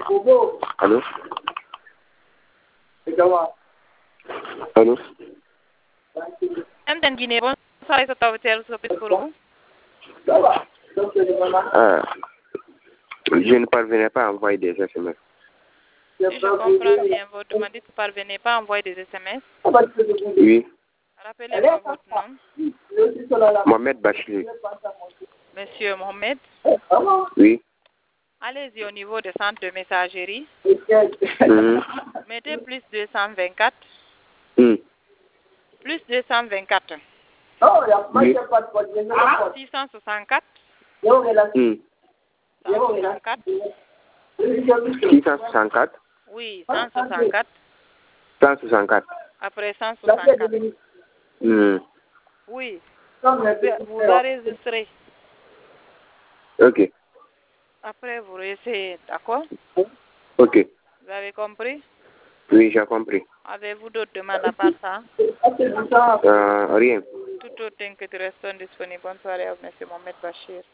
Allô? Allô? MTN Guinée, bonsoir, et ça pour Je ne parvenais pas à envoyer des SMS. Si je comprends bien, vous demandez que vous ne parvenez pas à envoyer des SMS. Oui. Rappelez-moi votre nom. Mohamed Bachir. Monsieur Mohamed. Oui. Allez-y au niveau du centre de messagerie. Mhm. Mettez plus 224. Mhm. Plus 224. Oui. 664. Mhm. 164. 664. Oui, 164. 164. Après 164. Mhm. Oui. Vous enregistrez. Ok. Après, vous réessayez. D'accord? Ok. Vous avez compris? Oui, j'ai compris. Avez-vous d'autres demandes à part ça? Rien. Tout autre que tu restes disponible. Bonne soirée à vous, monsieur Mohamed Bachir.